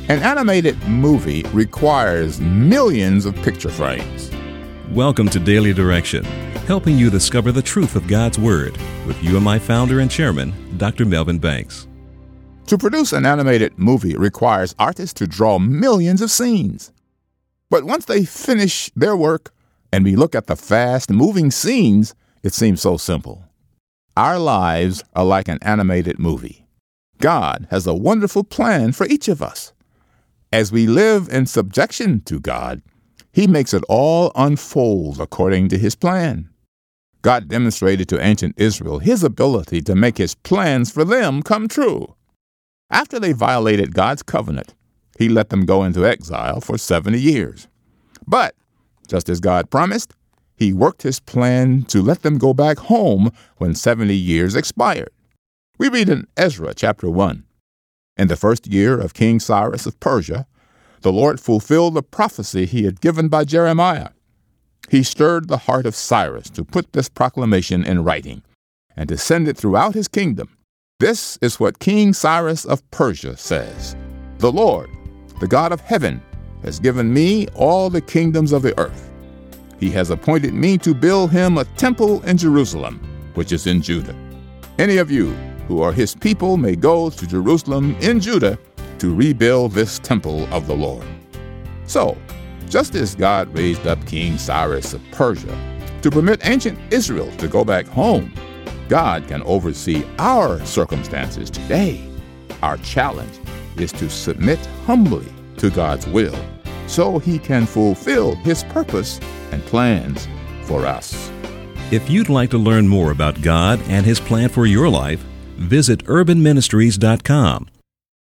An animated movie requires millions of picture frames. Welcome to Daily Direction, helping you discover the truth of God's Word with you and my founder and chairman, Dr. Melvin Banks. To produce an animated movie requires artists to draw millions of scenes. But once they finish their work and we look at the fast-moving scenes, it seems so simple. Our lives are like an animated movie. God has a wonderful plan for each of us. As we live in subjection to God, He makes it all unfold according to His plan. God demonstrated to ancient Israel His ability to make His plans for them come true. After they violated God's covenant, He let them go into exile for 70 years. But, just as God promised, He worked His plan to let them go back home when 70 years expired. We read in Ezra chapter 1. In the first year of King Cyrus of Persia, the Lord fulfilled the prophecy He had given by Jeremiah. He stirred the heart of Cyrus to put this proclamation in writing and to send it throughout his kingdom. This is what King Cyrus of Persia says. The Lord, the God of heaven, has given me all the kingdoms of the earth. He has appointed me to build Him a temple in Jerusalem, which is in Judah. Any of you who are His people may go to Jerusalem in Judah to rebuild this temple of the Lord. So, just as God raised up King Cyrus of Persia to permit ancient Israel to go back home, God can oversee our circumstances today. Our challenge is to submit humbly to God's will so He can fulfill His purpose and plans for us. If you'd like to learn more about God and His plan for your life, visit urbanministries.com